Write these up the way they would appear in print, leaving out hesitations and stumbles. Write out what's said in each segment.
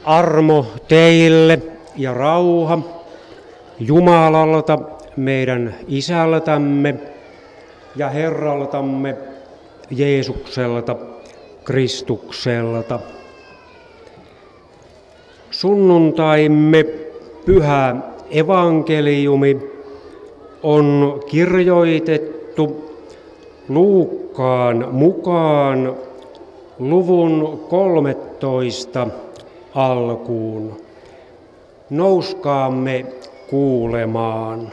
Armo teille ja rauha Jumalalta, meidän Isältämme ja Herraltamme Jeesukselta, Kristukselta. Sunnuntaimme pyhä evankeliumi on kirjoitettu Luukkaan mukaan luvun 13 alkuun. Nouskaamme kuulemaan.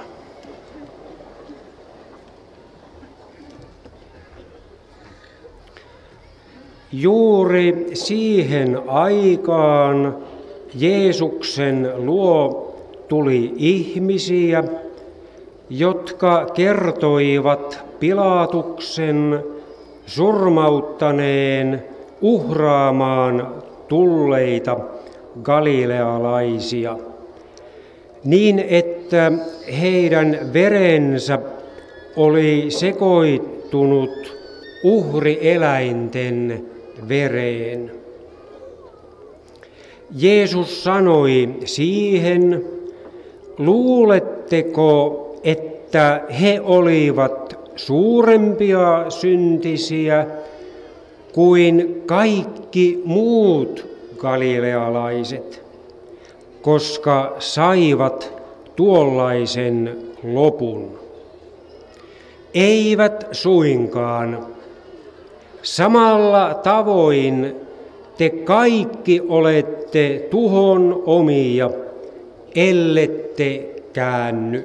Juuri siihen aikaan Jeesuksen luo tuli ihmisiä, jotka kertoivat Pilaatuksen surmauttaneen uhraamaan tulleita galilealaisia, niin että heidän verensä oli sekoittunut uhrieläinten vereen. Jeesus sanoi siihen, luuletteko, että he olivat suurempia syntisiä kuin kaikki muut galilealaiset, koska saivat tuollaisen lopun? Eivät suinkaan. Samalla tavoin te kaikki olette tuhon omia, ellette käänny.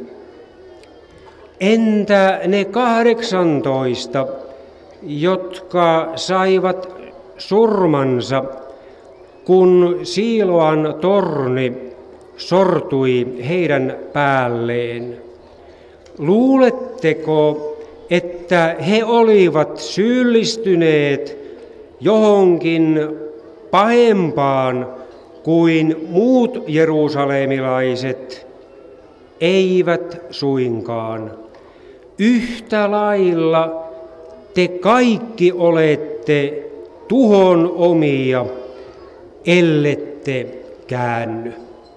Entä ne 18, jotka saivat surmansa, kun Siloan torni sortui heidän päälleen? Luuletteko, että he olivat syyllistyneet johonkin pahempaan kuin muut jerusalemilaiset? Eivät suinkaan. Yhtä lailla te kaikki olette tuhon omia, ellette käänny.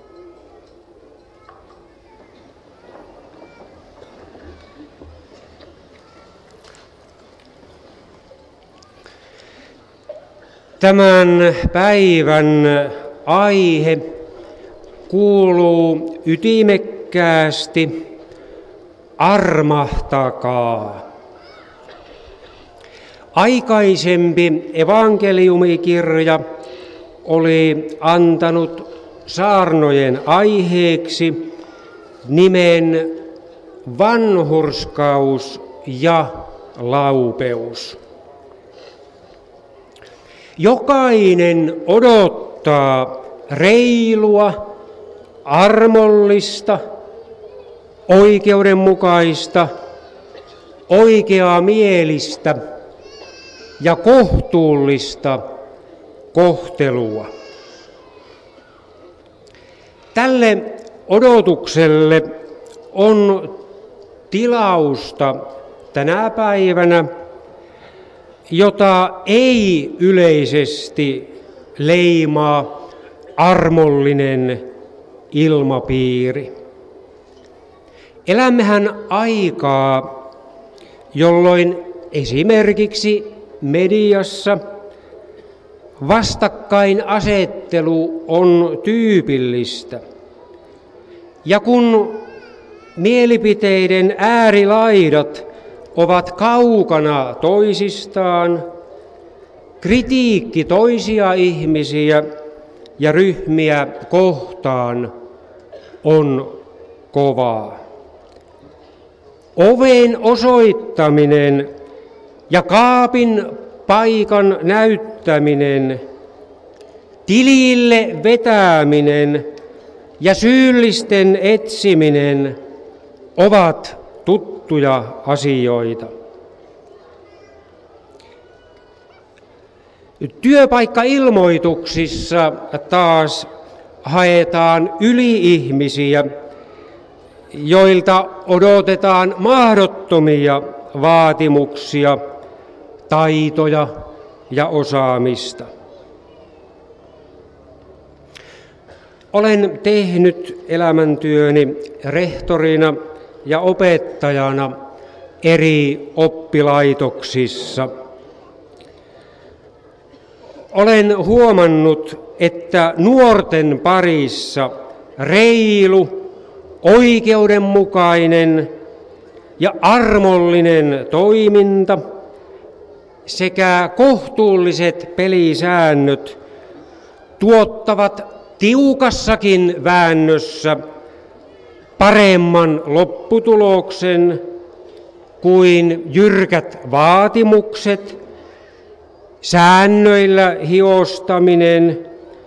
Tämän päivän aihe kuuluu ytimekkäästi: armahtakaa. Aikaisempi evankeliumikirja oli antanut saarnojen aiheeksi nimen vanhurskaus ja laupeus. Jokainen odottaa reilua, armollista, oikeudenmukaista, oikeamielistä ja kohtuullista kohtelua. Tälle odotukselle on tilausta tänä päivänä, jota ei yleisesti leimaa armollinen ilmapiiri. Elämmehän aikaa, jolloin esimerkiksi mediassa vastakkainasettelu on tyypillistä. Ja kun mielipiteiden äärilaidat ovat kaukana toisistaan, kritiikki toisia ihmisiä ja ryhmiä kohtaan on kovaa. Oven osoittaminen ja kaapin paikan näyttäminen, tilille vetäminen ja syyllisten etsiminen ovat tuttuja asioita. Työpaikkailmoituksissa taas haetaan yli-ihmisiä, joilta odotetaan mahdottomia vaatimuksia, taitoja ja osaamista. Olen tehnyt elämäntyöni rehtorina ja opettajana eri oppilaitoksissa. Olen huomannut, että nuorten parissa reilu, oikeudenmukainen ja armollinen toiminta sekä kohtuulliset pelisäännöt tuottavat tiukassakin väännössä paremman lopputuloksen kuin jyrkät vaatimukset, säännöillä hiostaminen,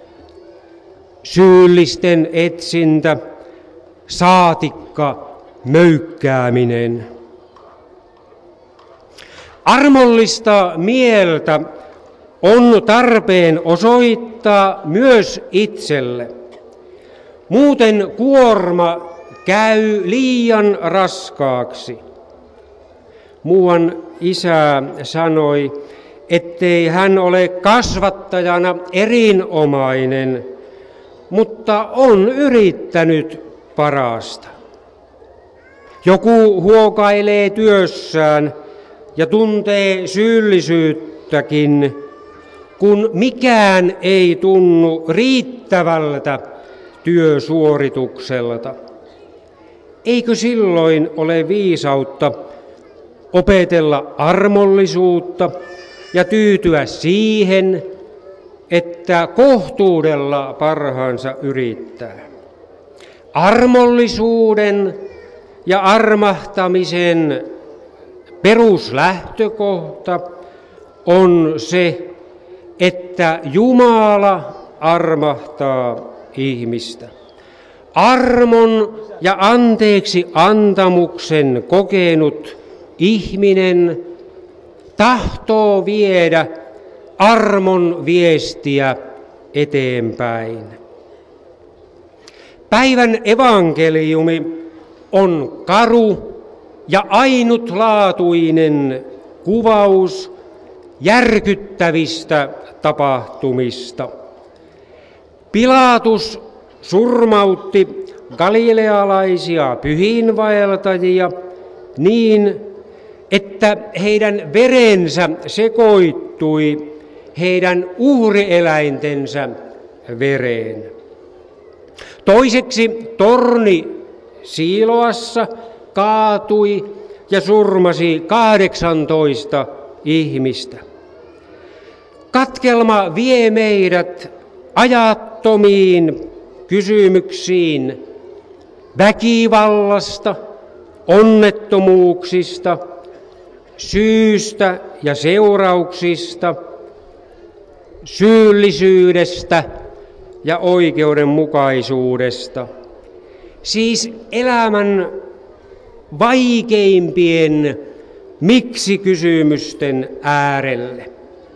syyllisten etsintä, saatikka möykkääminen. Armollista mieltä on tarpeen osoittaa myös itselle. Muuten kuorma käy liian raskaaksi. Muuan isä sanoi, ettei hän ole kasvattajana erinomainen, mutta on yrittänyt parasta. Joku huokailee työssään ja tuntee syyllisyyttäkin, kun mikään ei tunnu riittävältä työsuoritukselta. Eikö silloin ole viisautta opetella armollisuutta ja tyytyä siihen, että kohtuudella parhaansa yrittää? Armollisuuden ja armahtamisen peruslähtökohta on se, että Jumala armahtaa ihmistä. Armon ja anteeksi antamuksen kokenut ihminen tahtoo viedä armon viestiä eteenpäin. Päivän evankeliumi on karu ja ainutlaatuinen kuvaus järkyttävistä tapahtumista. Pilatus surmautti galilealaisia pyhiinvaeltajia niin, että heidän verensä sekoittui heidän uhrieläintensä vereen. Toiseksi torni Siiloassa kaatui ja surmasi 18 ihmistä. Katkelma vie meidät ajattomiin kysymyksiin väkivallasta, onnettomuuksista, syystä ja seurauksista, syyllisyydestä ja oikeudenmukaisuudesta. Siis elämän vaikeimpien miksi-kysymysten äärelle.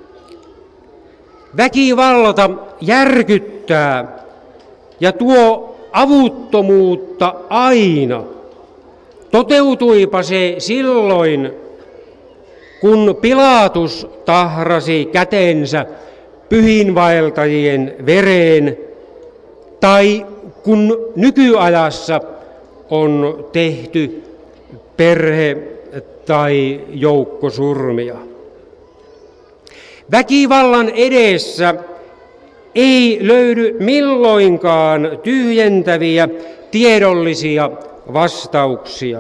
Väkivalta järkyttää ja tuo avuttomuutta aina. Toteutuipa se silloin, kun Pilatus tahrasi kätensä pyhiinvaeltajien vereen, tai kun nykyajassa on tehty perhe- tai joukkosurmia. Väkivallan edessä ei löydy milloinkaan tyhjentäviä tiedollisia vastauksia.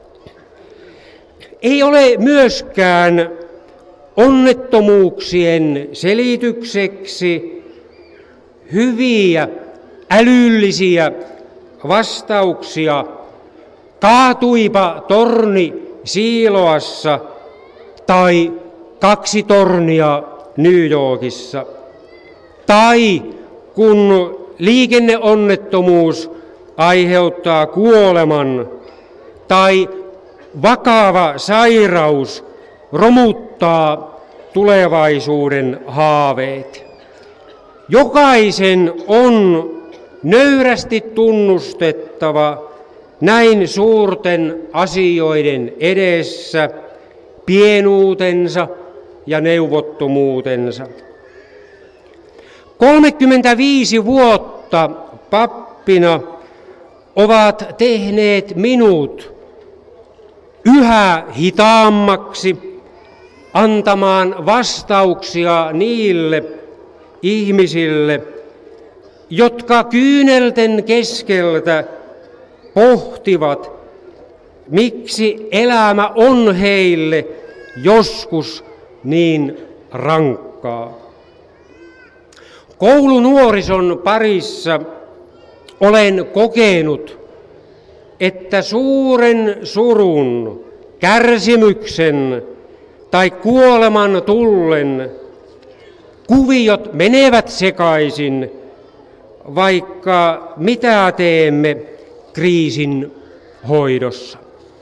Ei ole myöskään onnettomuuksien selitykseksi hyviä, älyllisiä vastauksia. Kaatuipa torni Siiloassa tai 2 tornia New Yorkissa. Tai kun liikenneonnettomuus aiheuttaa kuoleman tai vakava sairaus romuttaa tulevaisuuden haaveet. Jokaisen on nöyrästi tunnustettava näin suurten asioiden edessä pienuutensa ja neuvottomuutensa. 35 vuotta pappina ovat tehneet minut yhä hitaammaksi antamaan vastauksia niille ihmisille, jotka kyynelten keskeltä pohtivat, miksi elämä on heille joskus niin rankkaa. Koulunuorison parissa olen kokenut, että suuren surun, kärsimyksen tai kuoleman tullen kuviot menevät sekaisin, vaikka mitä teemme kriisin hoidossa.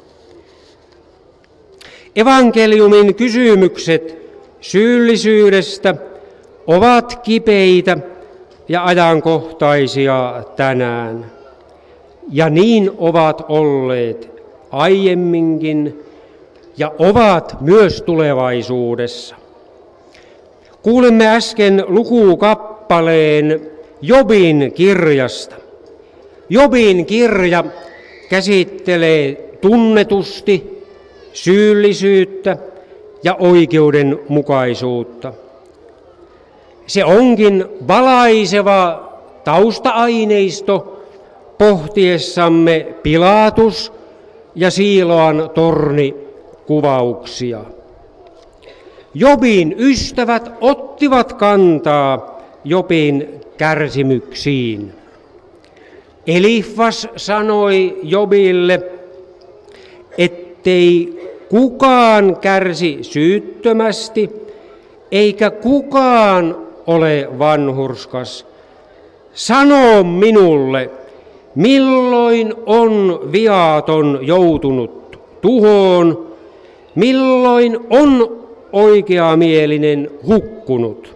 Evankeliumin kysymykset syyllisyydestä ovat kipeitä ja ajankohtaisia tänään, ja niin ovat olleet aiemminkin ja ovat myös tulevaisuudessa. Kuulimme äsken lukukappaleen Jobin kirjasta. Jobin kirja käsittelee tunnetusti syyllisyyttä ja oikeudenmukaisuutta. Se onkin valaiseva tausta-aineisto pohtiessamme Pilatus ja Siiloan tornikuvauksia. Jobin ystävät ottivat kantaa Jobin kärsimyksiin. Elifas sanoi Jobille, ettei kukaan kärsi syyttömästi, eikä kukaan ole vanhurskas. Sano minulle, milloin on viaton joutunut tuhoon, milloin on oikeamielinen hukkunut.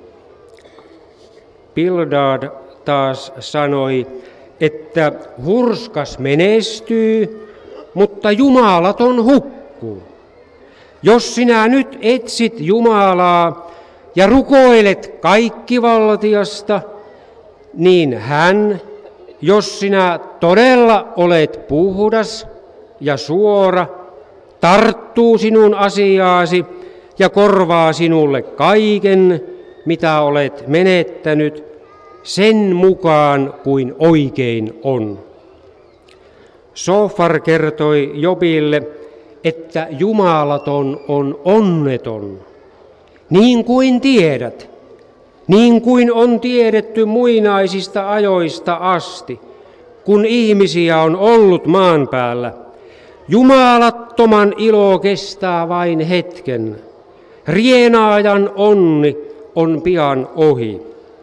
Bildad taas sanoi, että hurskas menestyy, mutta jumalaton hukkuu. Jos sinä nyt etsit Jumalaa ja rukoilet kaikkivaltiasta, niin hän, jos sinä todella olet puhdas ja suora, tarttuu sinun asiaasi ja korvaa sinulle kaiken, mitä olet menettänyt, sen mukaan kuin oikein on. Sofar kertoi Jobille, että jumalaton on onneton, niin kuin tiedät, niin kuin on tiedetty muinaisista ajoista asti, kun ihmisiä on ollut maan päällä. Jumalattoman ilo kestää vain hetken, rienaajan onni on pian ohi.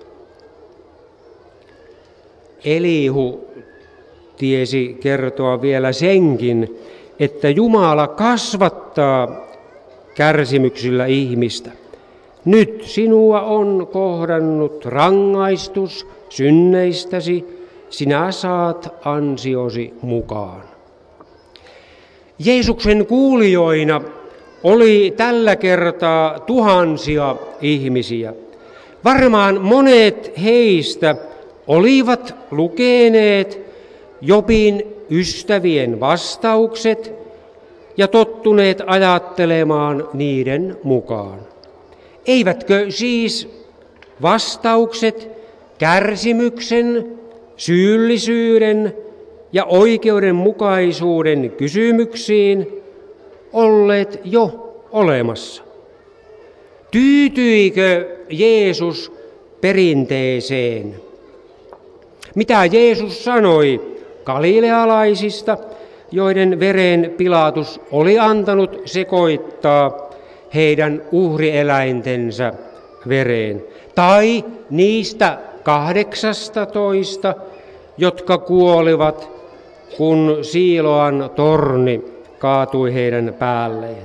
Elihu tiesi kertoa vielä senkin, että Jumala kasvattaa kärsimyksillä ihmistä. Nyt sinua on kohdannut rangaistus synneistäsi, sinä saat ansiosi mukaan. Jeesuksen kuulijoina oli tällä kertaa tuhansia ihmisiä. Varmaan monet heistä olivat lukeneet Jobin ystävien vastaukset ja tottuneet ajattelemaan niiden mukaan. Eivätkö siis vastaukset kärsimyksen, syyllisyyden ja oikeudenmukaisuuden kysymyksiin olleet jo olemassa? Tyytyikö Jeesus perinteeseen? Mitä Jeesus sanoi galilealaisista, joiden veren Pilatus oli antanut sekoittaa heidän uhrieläintensä vereen? Tai niistä 18, jotka kuolivat, kun Siiloan torni kaatui heidän päälleen.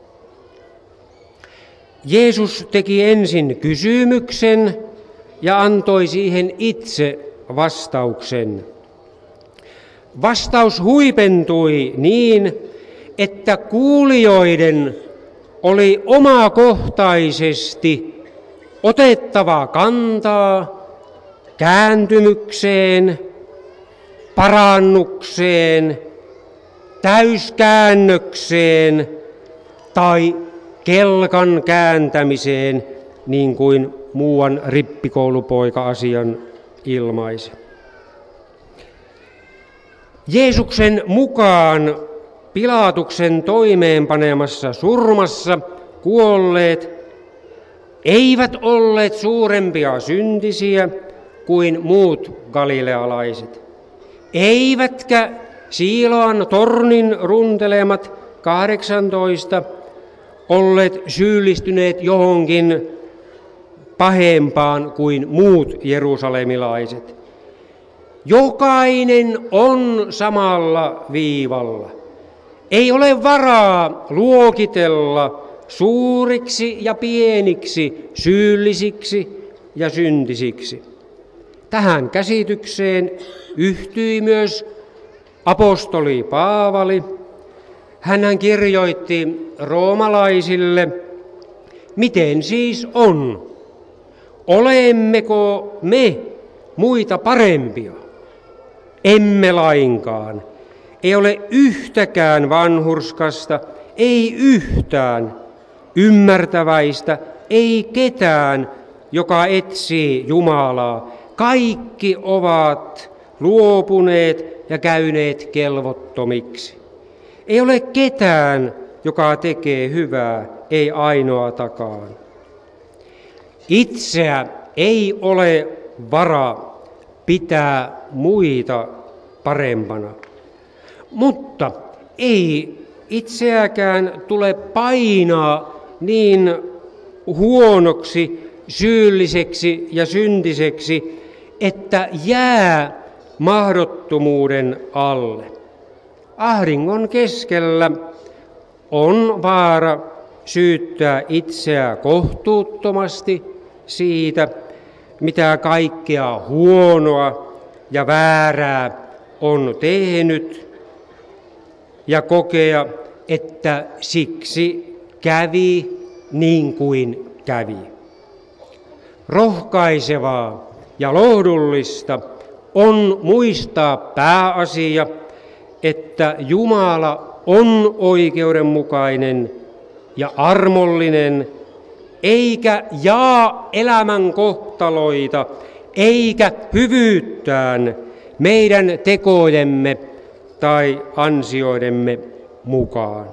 Jeesus teki ensin kysymyksen ja antoi siihen itse vastauksen. Vastaus huipentui niin, että kuulijoiden oli omakohtaisesti otettava kantaa kääntymykseen parannukseen, täyskäännökseen tai kelkan kääntämiseen, niin kuin muuan rippikoulupoika asian ilmaisi. Jeesuksen mukaan Pilaatuksen toimeenpanemassa surmassa kuolleet eivät olleet suurempia syntisiä kuin muut galilealaiset, eivätkä Siiloan tornin runtelemat 18 olleet syyllistyneet johonkin pahempaan kuin muut jerusalemilaiset. Jokainen on samalla viivalla. Ei ole varaa luokitella suuriksi ja pieniksi, syyllisiksi ja syntisiksi. Tähän käsitykseen yhtyi myös apostoli Paavali. Hänhän kirjoitti roomalaisille, miten siis on? Olemmeko me muita parempia? Emme lainkaan. Ei ole yhtäkään vanhurskasta, ei yhtään ymmärtäväistä, ei ketään, joka etsii Jumalaa. Kaikki ovat luopuneet ja käyneet kelvottomiksi. Ei ole ketään, joka tekee hyvää, ei ainoatakaan. Itseä ei ole varaa pitää muita parempana, mutta ei itseäkään tule painaa niin huonoksi, syylliseksi ja syntiseksi, että jää mahdottomuuden alle. Ahdingon keskellä on vaara syyttää itseä kohtuuttomasti siitä, mitä kaikkea huonoa ja väärää on tehnyt, ja kokea, että siksi kävi niin kuin kävi. Rohkaisevaa ja lohdullista on muistaa pääasia, että Jumala on oikeudenmukainen ja armollinen, eikä jaa elämän kohtaloita, eikä hyvyyttään meidän tekojemme tai ansioidemme mukaan.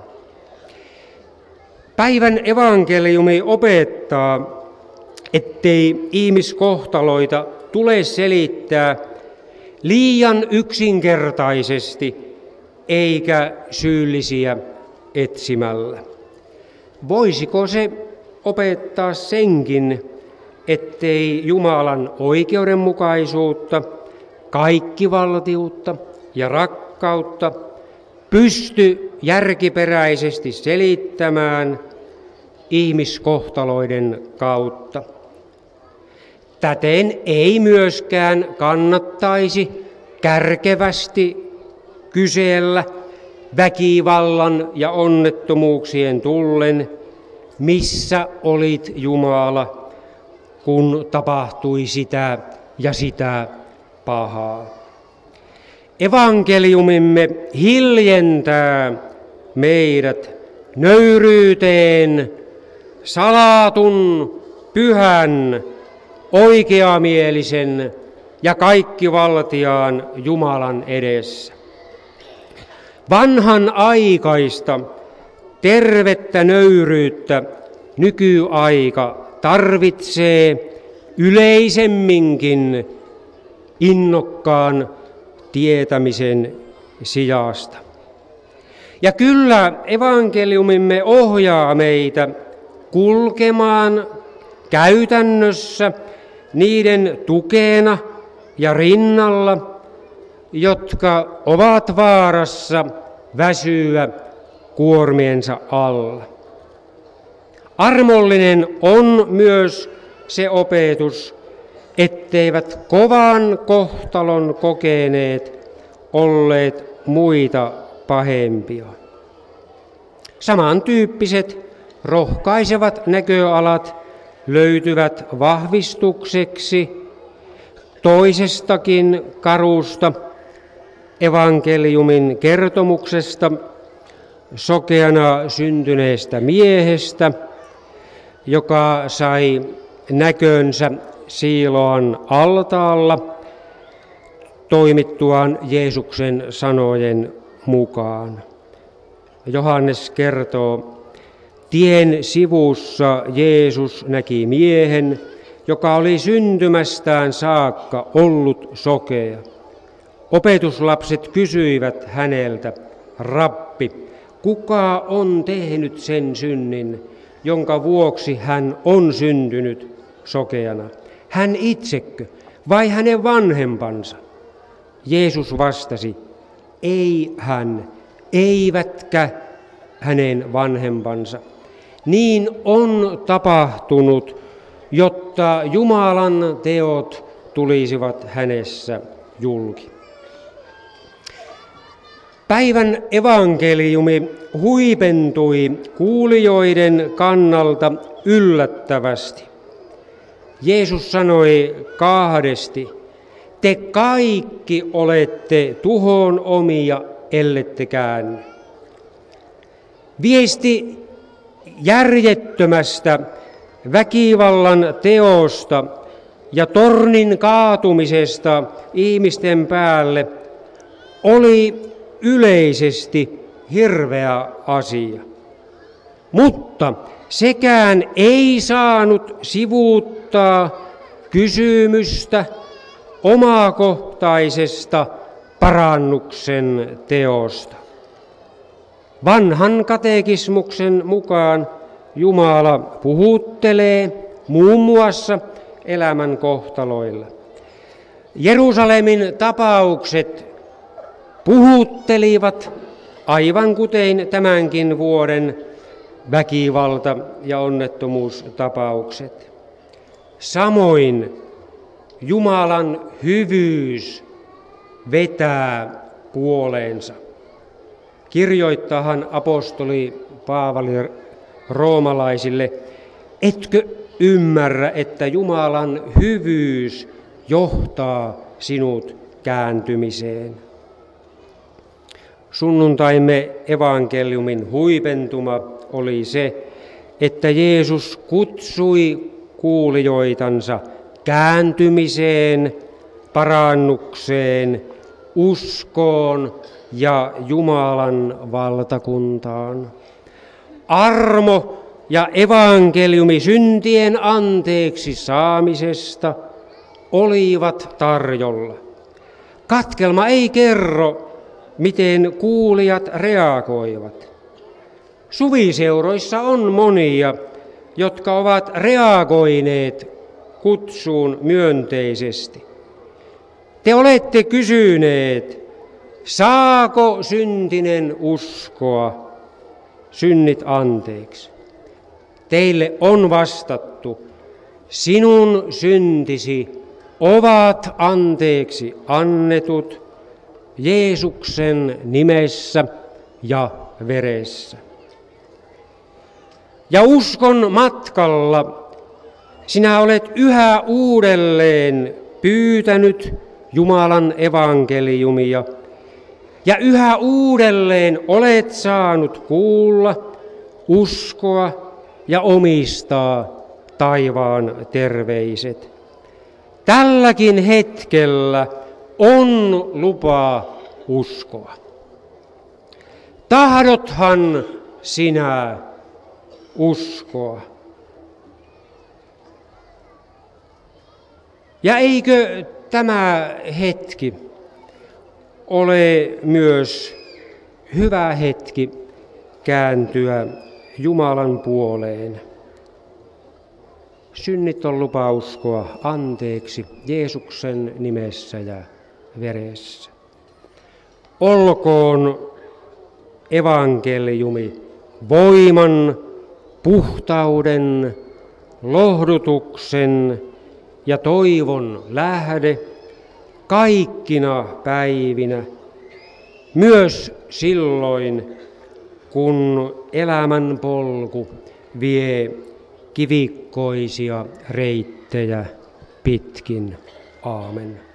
Päivän evankeliumi opettaa, ettei ihmiskohtaloita tule selittää liian yksinkertaisesti eikä syyllisiä etsimällä. Voisiko se opettaa senkin, ettei Jumalan oikeudenmukaisuutta, kaikkivaltiutta ja rakkautta pysty järkiperäisesti selittämään ihmiskohtaloiden kautta. Täten ei myöskään kannattaisi kärkevästi kysellä väkivallan ja onnettomuuksien tullen, missä olit Jumala, kun tapahtui sitä ja sitä pahaa. Evankeliumimme hiljentää meidät nöyryyteen salatun, pyhän, oikeamielisen ja kaikkivaltiaan Jumalan edessä. Vanhan aikaista tervettä nöyryyttä nykyaika tarvitsee yleisemminkin innokkaan tietämisen sijasta. Ja kyllä evankeliumimme ohjaa meitä kulkemaan käytännössä niiden tukena ja rinnalla, jotka ovat vaarassa väsyä kuormiensa alla. Armollinen on myös se opetus, etteivät kovan kohtalon kokeneet olleet muita pahempia. Samantyyppiset rohkaisevat näköalat löytyvät vahvistukseksi toisestakin karusta evankeliumin kertomuksesta sokeana syntyneestä miehestä, joka sai näkönsä Siiloan altaalla toimittuaan Jeesuksen sanojen mukaan. Johannes kertoo, tien sivussa Jeesus näki miehen, joka oli syntymästään saakka ollut sokea. Opetuslapset kysyivät häneltä, Rabbi, kuka on tehnyt sen synnin, jonka vuoksi hän on syntynyt sokeana? Hän itsekö vai hänen vanhempansa? Jeesus vastasi, ei hän, eivätkä hänen vanhempansa. Niin on tapahtunut, jotta Jumalan teot tulisivat hänessä julki. Päivän evankeliumi huipentui kuulijoiden kannalta yllättävästi. Jeesus sanoi kahdesti, te kaikki olette tuhon omia, ellette käänny. Viesti järjettömästä väkivallan teosta ja tornin kaatumisesta ihmisten päälle oli yleisesti hirveä asia. Mutta sekään ei saanut sivuuttaa kysymystä omakohtaisesta parannuksen teosta. Vanhan katekismuksen mukaan Jumala puhuttelee muun muassa elämän kohtaloilla. Jerusalemin tapaukset puhuttelivat aivan kuten tämänkin vuoden väkivalta- ja onnettomuustapaukset. Samoin Jumalan hyvyys vetää puoleensa. Kirjoittaahan apostoli Paavali roomalaisille, etkö ymmärrä, että Jumalan hyvyys johtaa sinut kääntymiseen. Sunnuntaimme evankeliumin huipentuma oli se, että Jeesus kutsui kuulijoitansa kääntymiseen, parannukseen, uskoon ja Jumalan valtakuntaan. Armo ja evankeliumi syntien anteeksi saamisesta olivat tarjolla. Katkelma ei kerro, miten kuulijat reagoivat. Suviseuroissa on monia, jotka ovat reagoineet kutsuun myönteisesti. Te olette kysyneet, saako syntinen uskoa synnit anteeksi? Teille on vastattu, sinun syntisi ovat anteeksi annetut Jeesuksen nimessä ja veressä. Ja uskon matkalla sinä olet yhä uudelleen pyytänyt Jumalan evankeliumia ja yhä uudelleen olet saanut kuulla, uskoa ja omistaa taivaan terveiset. Tälläkin hetkellä on lupa uskoa. Tahdothan sinä uskoa? Ja eikö tämä hetki ole myös hyvä hetki kääntyä Jumalan puoleen? Synnit on lupa uskoa anteeksi Jeesuksen nimessä ja veressä. Olkoon evankeliumi voiman, puhtauden, lohdutuksen ja toivon lähde kaikkina päivinä, myös silloin, kun elämän polku vie kivikkoisia reittejä pitkin. Aamen.